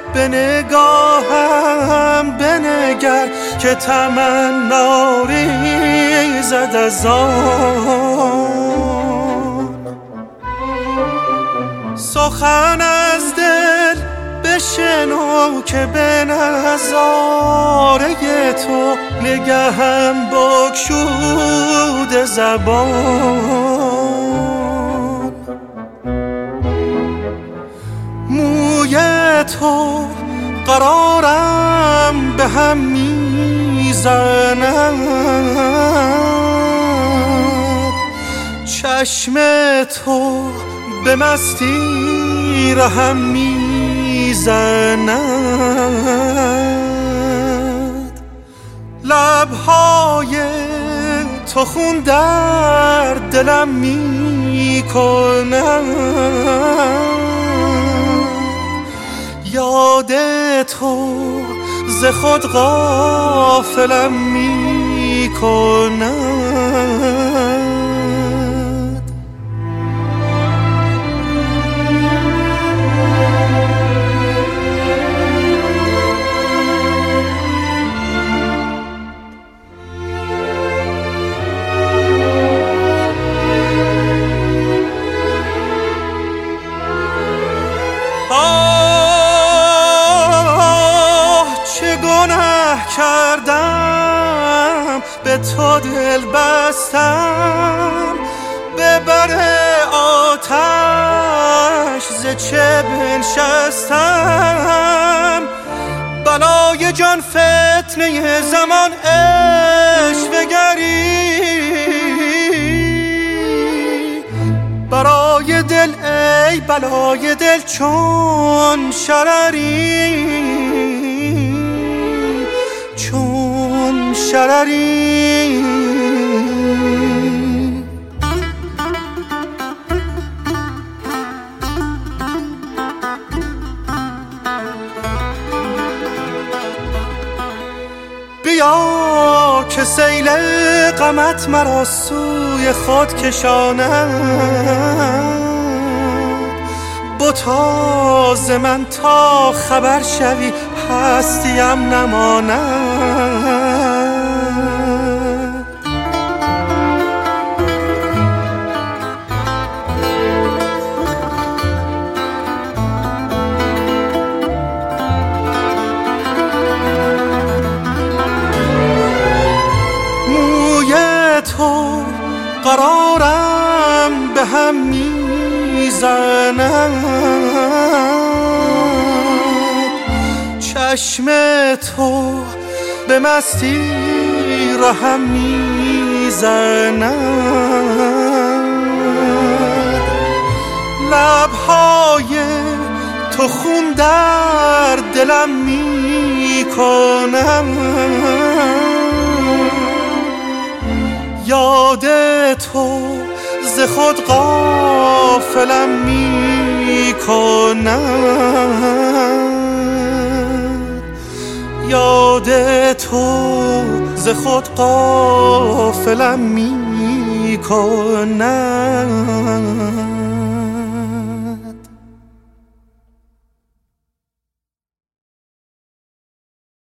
به نگاهم بنگر که تمنا ریزد از آن. سخن از دل بشنو که به نظاره تو نگهم بگشوده زبان. موی تو قرارم به هم میزند، چشم تو به مستی رهم میزند. لبهای تو خون در دلم میکند، یاد تو ز خود غافلم میکند. کردم به تو دل بستم، به بر آتش ز چه بنشستم. بلای جان فتنه زمان عشوه‌گری، برای دل ای بلای دل چون شرری، چون شرری. بیا که سیل غمت مرا سوی خود کشاند، بتا ز من تا خبر شوی هستیم نماند. موی تو قرارم به هم میزند، چشم تو به مستی رهم میزند. لبهای تو خون در دلم میکنم، یاد تو ز خود غافلم میکنم، یاد تو ز خود غافلم میکنم.